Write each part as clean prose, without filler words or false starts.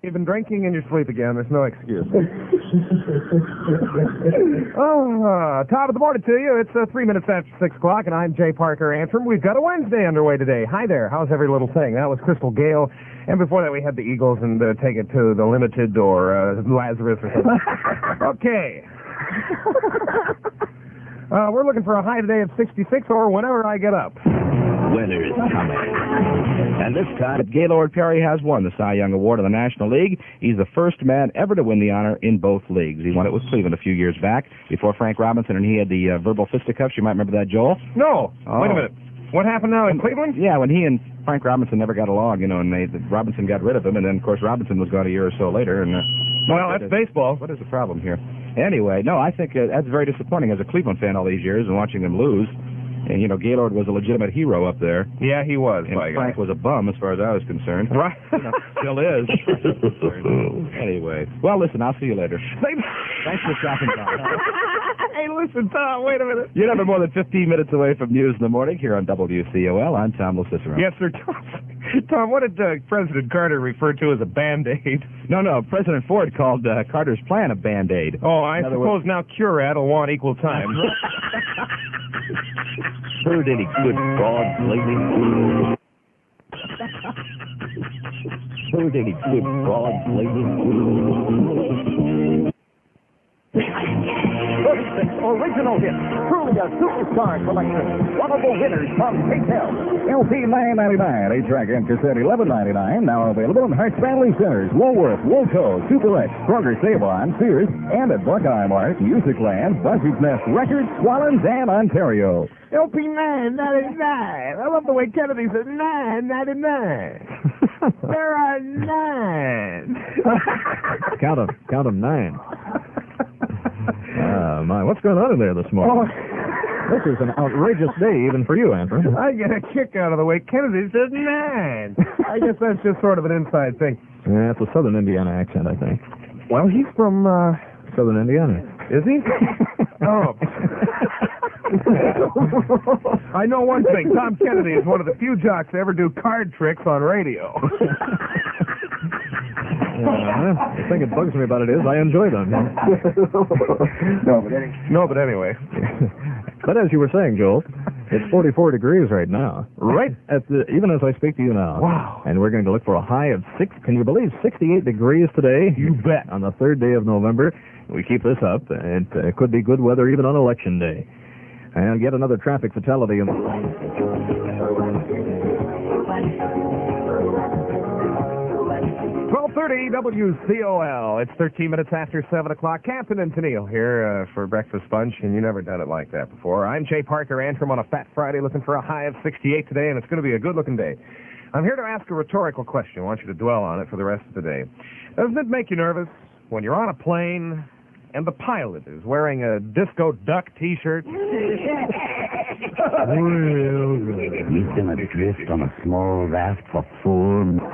You've been drinking in your sleep again. There's no excuse. Top of the morning to you. It's 3 minutes after 6 o'clock, and I'm Jay Parker Antrim. We've got a Wednesday underway today. Hi there. How's every little thing? That was Crystal Gale. And before that, we had the Eagles and Take It to the Limited or Lazarus or something. Okay. We're looking for a high today of 66 or whenever I get up. Winter is coming. And this time, Gaylord Perry has won the Cy Young Award of the National League. He's the first man ever to win the honor in both leagues. He won it with Cleveland a few years back before Frank Robinson, and he had the verbal fisticuffs. You might remember that, Joel? No. Oh. Wait a minute. What happened now in Cleveland? Yeah, when he and Frank Robinson never got along, and Robinson got rid of him, and then, of course, Robinson was gone a year or so later. And well, that's baseball. What is the problem here? Anyway, no, I think that's very disappointing as a Cleveland fan all these years and watching them lose. And, Gaylord was a legitimate hero up there. Yeah, he was. And Frank was a bum as far as I was concerned. Right. Still is. Anyway. Well, listen, I'll see you later. Thanks for stopping by. Hey, listen, Tom, wait a minute. You're never more than 15 minutes away from News in the Morning here on WCOL. I'm Tom LeCicero. Yes, sir. Tom, what did President Carter refer to as a Band-Aid? No, President Ford called Carter's plan a Band-Aid. Oh, I suppose now Curad will want equal time. Heard any good frogs lately? Heard any good frogs lately? Original hit, truly a superstar collection. Wonderful winners from Paytel. LP $9.99, 8-track and cassette $11.99. Now available in Hart's Family Centers, Woolworth, Woolco, Super X, Kroger, Save-On, Sears, and at Buckeye Mart, Music Land, Buzzard's Nest Records, Swallens, and Ontario. LP $9.99. I love the way Kennedy said $9.99. There are 9. Count 'em 9. My, what's going on in there this morning? This is an outrageous day even for you, Antrim. I get a kick out of the way Kennedy said 9. I guess that's just sort of an inside thing. Yeah, it's a Southern Indiana accent, I think. Well, he's from, Southern Indiana. Is he? Oh. I know one thing. Tom Kennedy is one of the few jocks to ever do card tricks on radio. The thing that bugs me about it is I enjoy them. No, but anyway. But as you were saying, Joel, it's 44 degrees right now. Right. Even as I speak to you now. Wow. And we're going to look for a high of 68 degrees today. You bet. On the 3rd day of November. We keep this up, and it could be good weather even on Election Day. And yet another traffic fatality in the... 12:30 WCOL. It's 13 minutes after 7 o'clock. Captain and Tennille here for Breakfast Bunch, and you've never done it like that before. I'm Jay Parker Antrim on a Fat Friday looking for a high of 68 today, and it's going to be a good-looking day. I'm here to ask a rhetorical question. I want you to dwell on it for the rest of the day. Doesn't it make you nervous when you're on a plane and the pilot is wearing a Disco Duck T-shirt? He's going to drift on a small raft for 4 minutes.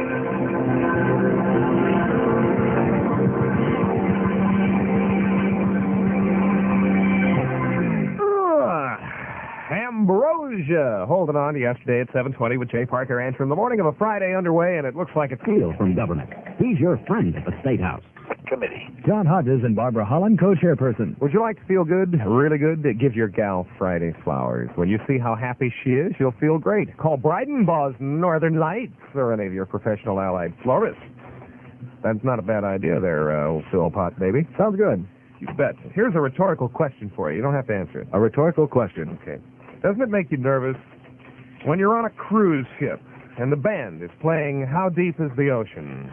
Ambrosia. Holding on to yesterday at 7:20 with Jay Parker Antrim. The morning of a Friday underway, and it looks like a Steele from government. He's your friend at the State House Committee. John Hodges and Barbara Holland, co-chairperson. Would you like to feel good, really good? Give your gal Friday flowers. When you see how happy she is, you'll feel great. Call Brydenbaugh's Northern Lights or any of your professional allied florists. That's not a bad idea there, old Philpott, baby. Sounds good. You bet. Here's a rhetorical question for you. You don't have to answer it. A rhetorical question. Okay. Doesn't it make you nervous when you're on a cruise ship and the band is playing How Deep is the Ocean?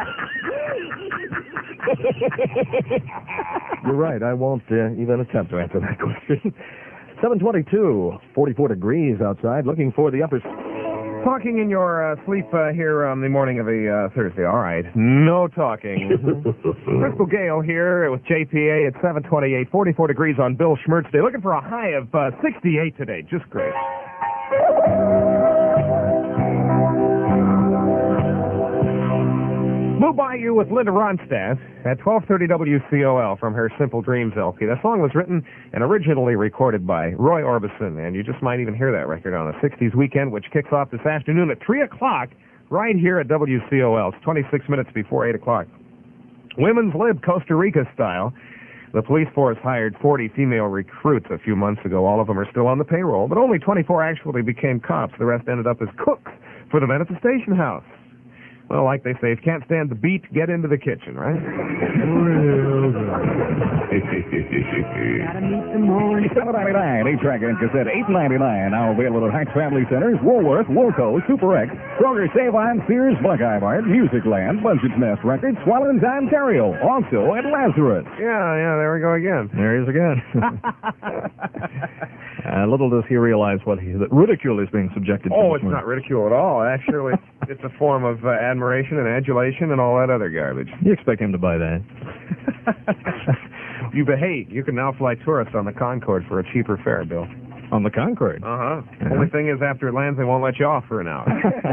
You're right. I won't even attempt to answer that question. 7:22, 44 degrees outside. Looking for the upper... Talking in your sleep here on the morning of a Thursday. All right. No talking. Crystal Gale here with JPA at 7:28, 44 degrees on Bill Schmertz Day. Looking for a high of 68 today. Just great. Move by you with Linda Ronstadt at 12:30 WCOL from her Simple Dreams LP. That song was written and originally recorded by Roy Orbison, and you just might even hear that record on a 60s weekend, which kicks off this afternoon at 3 o'clock right here at WCOL. It's 26 minutes before 8 o'clock. Women's Lib, Costa Rica style. The police force hired 40 female recruits a few months ago. All of them are still on the payroll, but only 24 actually became cops. The rest ended up as cooks for the men at the station house. Well, like they say, if you can't stand the beat, get into the kitchen, right? Gotta meet the morning. $7.99, 8-track and cassette, $8.99. Now available at Heinz Family Centers, Woolworth, Woolco, Super X, Kroger, Save-On, Sears, Buckeye Mart, Musicland, Bunch's Nest Records, Swallens, Ontario. Also at Lazarus. Yeah, there we go again. There he is again. Little does he realize that ridicule is being subjected to. Oh, it's not ridicule at all. Actually, it's a form of admiration and adulation and all that other garbage. You expect him to buy that? You behave. You can now fly tourists on the Concorde for a cheaper fare, Bill. On the Concorde? Uh-huh. Only thing is, after it lands, they won't let you off for an hour.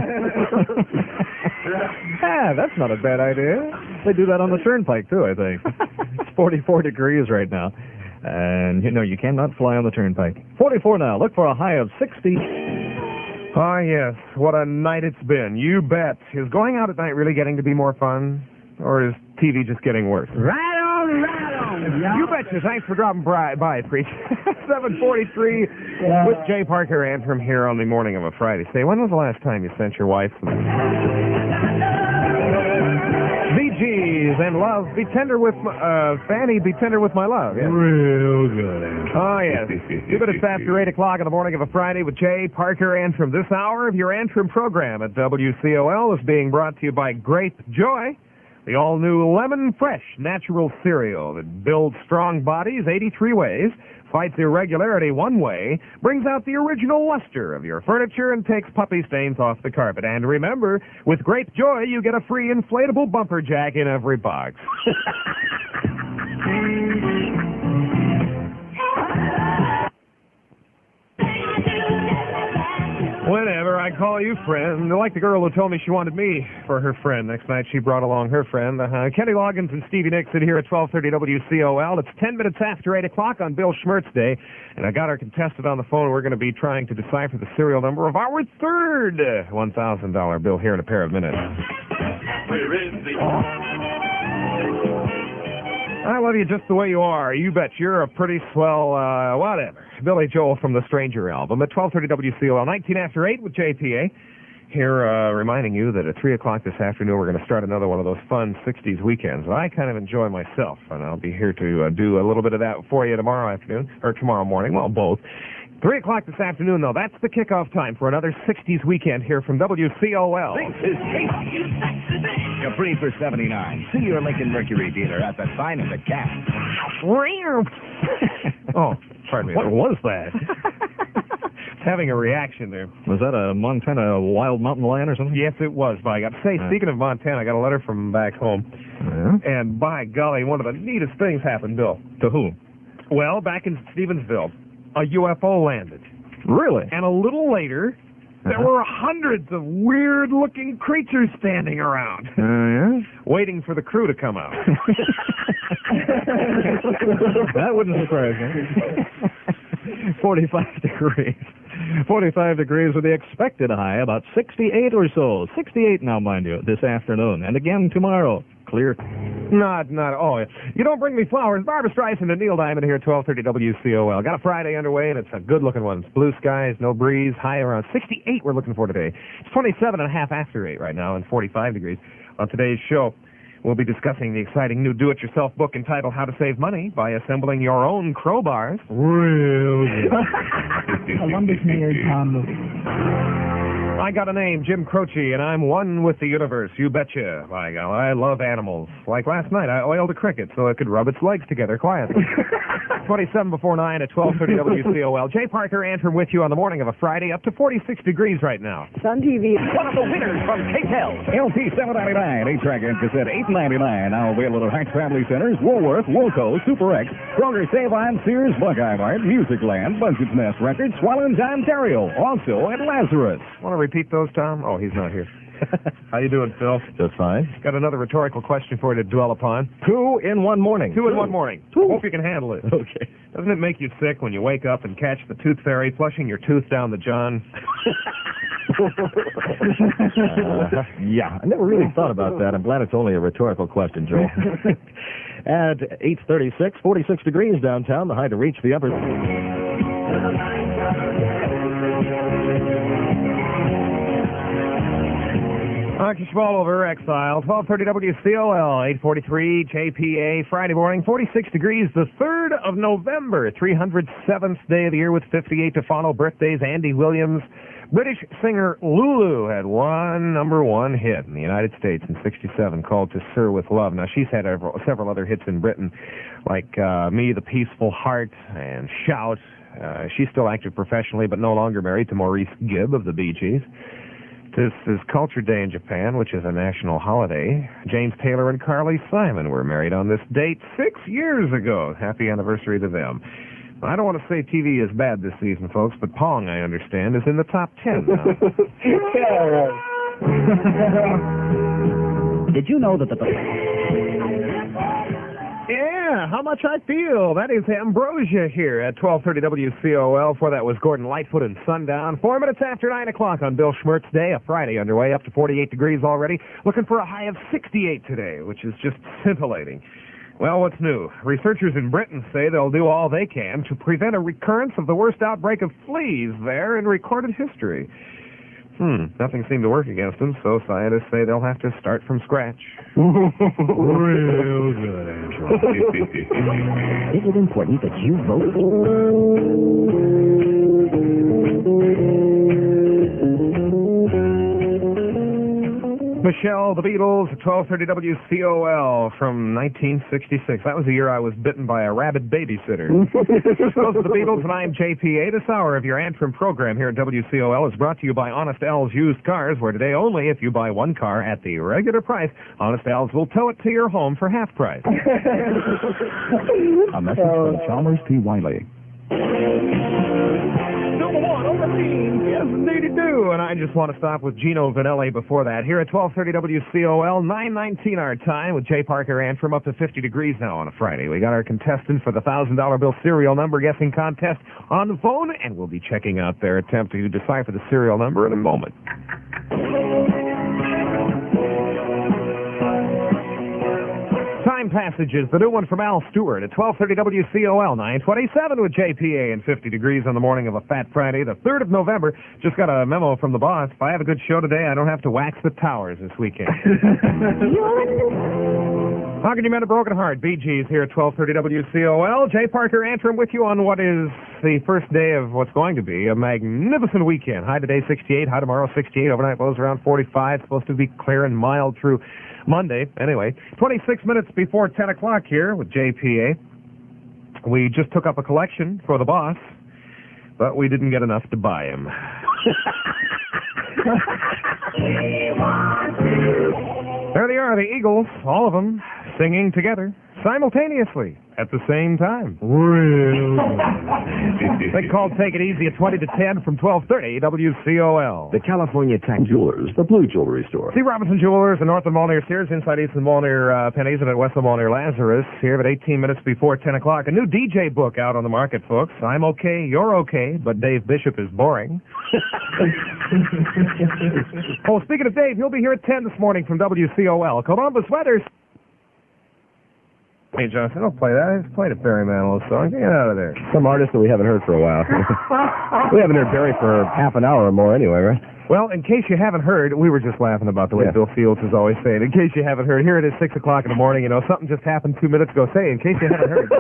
That's not a bad idea. They do that on the Turnpike, too, I think. It's 44 degrees right now. And, you cannot fly on the Turnpike. 44 now. Look for a high of 60. Oh, yes. What a night it's been. You bet. Is going out at night really getting to be more fun? Or is TV just getting worse? Right on. You betcha. Thanks for dropping by, Preach. 7:43 with Jay Parker Antrim here on the morning of a Friday. Say, when was the last time you sent your wife Bee Gees and Love, Be Tender with Fanny, Be Tender with My Love? Yeah. Real good. Oh, yes. 2 minutes after 8 o'clock on the morning of a Friday with Jay Parker Antrim. This hour of your Antrim program at WCOL is being brought to you by Grape Joy, the all-new Lemon Fresh natural cereal that builds strong bodies 83 ways, fights irregularity one way, brings out the original luster of your furniture, and takes puppy stains off the carpet. And remember, with Grape Joy, you get a free inflatable bumper jack in every box. Whenever I call you friend, like the girl who told me she wanted me for her friend. Next night she brought along her friend. Kenny Loggins and Stevie Nicks sit here at 12:30 WCOL. It's 10 minutes after 8 o'clock on Bill Schmertz Day, and I got our contestant on the phone. We're going to be trying to decipher the serial number of our third $1,000 bill here in a pair of minutes. Where is the... I love you just the way you are. You bet you're a pretty swell, whatever. Billy Joel from the Stranger album at 12:30 WCOL, 19 after 8 with JPA. Here, reminding you that at 3 o'clock this afternoon, we're going to start another one of those fun 60s weekends that I kind of enjoy myself. And I'll be here to do a little bit of that for you tomorrow afternoon, or tomorrow morning. Well, both. 3 o'clock this afternoon, though, that's the kickoff time for another 60s weekend here from WCOL. This is tasty. Capri for $79. See your Lincoln Mercury dealer at the sign of the cat. Oh, pardon me. What was that? Having a reaction there. Was that a Montana wild mountain lion or something? Yes, it was. By God. Say, speaking of Montana, I got a letter from back home. Yeah? And by golly, one of the neatest things happened, Bill. To who? Well, back in Stevensville, a UFO landed. Really? And a little later, there were hundreds of weird-looking creatures standing around. Yeah? Waiting for the crew to come out. That wouldn't surprise me. 45 degrees. 45 degrees with the expected high, about 68 or so. 68 now, mind you, this afternoon. And again tomorrow. Clear. Not, oh, you don't bring me flowers. Barbara Streisand and Neil Diamond here at 12:30 WCOL. Got a Friday underway, and it's a good-looking one. It's blue skies, no breeze, high around 68 we're looking for today. It's 27.5 after 8 right now, and 45 degrees. On today's show, we'll be discussing the exciting new do-it-yourself book entitled How to Save Money by Assembling Your Own Crowbars. Real good. Columbus Mayor Tom Moody. I got a name, Jim Croce, and I'm one with the universe. You betcha. By God, I love animals. Like last night, I oiled a cricket so it could rub its legs together quietly. 27 before 9 at 12:30 WCOL. Jay Parker Antrim with you on the morning of a Friday, up to 46 degrees right now. Sun TV. One of the winners from KTEL. LP $7.99, 8-track and cassette $8.99. Now available at Heinz Family Centers, Woolworth, Woolco, Super X, Kroger, Save-On, Sears, Buckeye Mart, Musicland, Bunch's Nest Records, Swallens, Ontario. Also at Lazarus. Want to repeat those, Tom? Oh, he's not here. How you doing, Phil? Just fine. Got another rhetorical question for you to dwell upon. 2 in 1 morning. 2 in 1 morning. Hope you can handle it. Okay. Doesn't it make you sick when you wake up and catch the tooth fairy flushing your tooth down the john? Yeah, I never really thought about that. I'm glad it's only a rhetorical question, Joel. At 8:36, 46 degrees downtown, the high to reach the upper... Marcus Schmalover, Exile, 1230 WCOL, 843 JPA, Friday morning, 46 degrees, the 3rd of November, 307th day of the year with 58 to follow. Birthdays, Andy Williams. British singer Lulu had one #1 hit in the United States in '67 called To Sir With Love. Now, she's had several other hits in Britain, like Me, the Peaceful Heart, and Shout. She's still active professionally, but no longer married to Maurice Gibb of the Bee Gees. This is Culture Day in Japan, which is a national holiday. James Taylor and Carly Simon were married on this date 6 years ago. Happy anniversary to them. I don't want to say TV is bad this season, folks, but Pong, I understand, is in the top 10 now. Yeah, right. Did you know that the... Yeah, how much I feel. That is Ambrosia here at 1230 WCOL. Before that was Gordon Lightfoot and Sundown. 4 minutes after 9 o'clock on Bill Schmertz Day, a Friday underway, up to 48 degrees already. Looking for a high of 68 today, which is just scintillating. Well, what's new? Researchers in Britain say they'll do all they can to prevent a recurrence of the worst outbreak of fleas there in recorded history. Nothing seemed to work against them, so scientists say they'll have to start from scratch. Real good, Angela. Is it important that you vote? Michelle, the Beatles, 1230 WCOL from 1966. That was the year I was bitten by a rabid babysitter. Those are the Beatles, and I'm JPA. This hour of your Antrim program here at WCOL is brought to you by Honest Al's Used Cars, where today only if you buy one car at the regular price, Honest Al's will tow it to your home for half price. A message from Chalmers P. Wiley. Number 1 over teams. Yes, indeed you do. And I just want to stop with Gino Vanelli before that. Here at 1230 WCOL, 9:19 our time with Jay Parker Antrim, up to 50 degrees now on a Friday. We got our contestant for the $1,000 bill serial number guessing contest on the phone, and we'll be checking out their attempt to decipher the serial number in a moment. Time Passages, the new one from Al Stewart at 1230 WCOL, 9:27 with JPA and 50 degrees on the morning of a Fat Friday, the 3rd of November. Just got a memo from the boss. If I have a good show today, I don't have to wax the towers this weekend. How can you mend a broken heart? Bee Gees here at 1230 WCOL. Jay Parker Antrim with you on what is the first day of what's going to be a magnificent weekend. High today 68, high tomorrow 68, overnight lows around 45. Supposed to be clear and mild through Monday. Anyway, 26 minutes before 10 o'clock here with JPA. We just took up a collection for the boss, but we didn't get enough to buy him. There they are, the Eagles, all of them, singing together, simultaneously, at the same time. They called Take It Easy at 20 to 10 from 1230 WCOL. The California Tech Jewelers, the Blue Jewelry Store. C. Robinson Jewelers in North of Molnir Sears, inside Eastern Molnir Pennies, and at West of Molnir Lazarus, here at 18 minutes before 10 o'clock. A new DJ book out on the market, folks. I'm okay, you're okay, but Dave Bishop is boring. Oh, speaking of Dave, he'll be here at 10 this morning from WCOL. Columbus Weathers. Hey, Johnson, don't play that. I just played a Barry Manilow song. Get out of there. Some artist that we haven't heard for a while. We haven't heard Barry for half an hour or more anyway, right? Well, in case you haven't heard, we were just laughing about the way Bill Fields is always saying, in case you haven't heard, here it is 6 o'clock in the morning, you know, something just happened 2 minutes ago. Say, in case you haven't heard.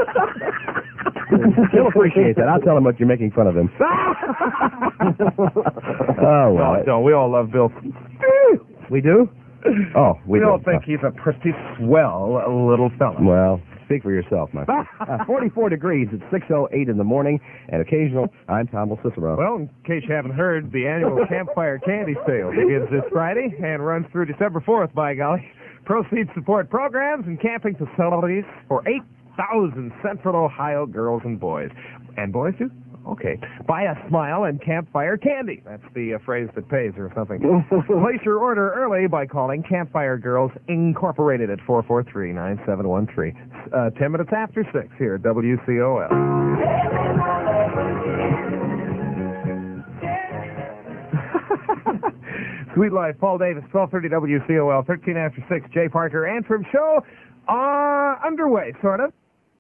He'll appreciate that. I'll tell him what you're making fun of him. Oh, well. No, we all love Bill. We do? Oh, we all think he's a pretty swell little fella. Well, speak for yourself, my friend. 44 degrees at 6:08 in the morning, and occasional. I'm Tom Cicero. Well, in case you haven't heard, the annual Campfire Candy Sale begins this Friday and runs through December 4th, by golly. Proceeds support programs and camping facilities for 8,000 Central Ohio girls and boys. And boys, too? Okay. Buy a smile and campfire candy. That's the phrase that pays or something. Place your order early by calling Campfire Girls Incorporated at 443-9713. 10 minutes after 6 here at WCOL. Sweet Life, Paul Davis, 1230 WCOL, 13 after 6, Jay Parker, Antrim Show, underway, sort of.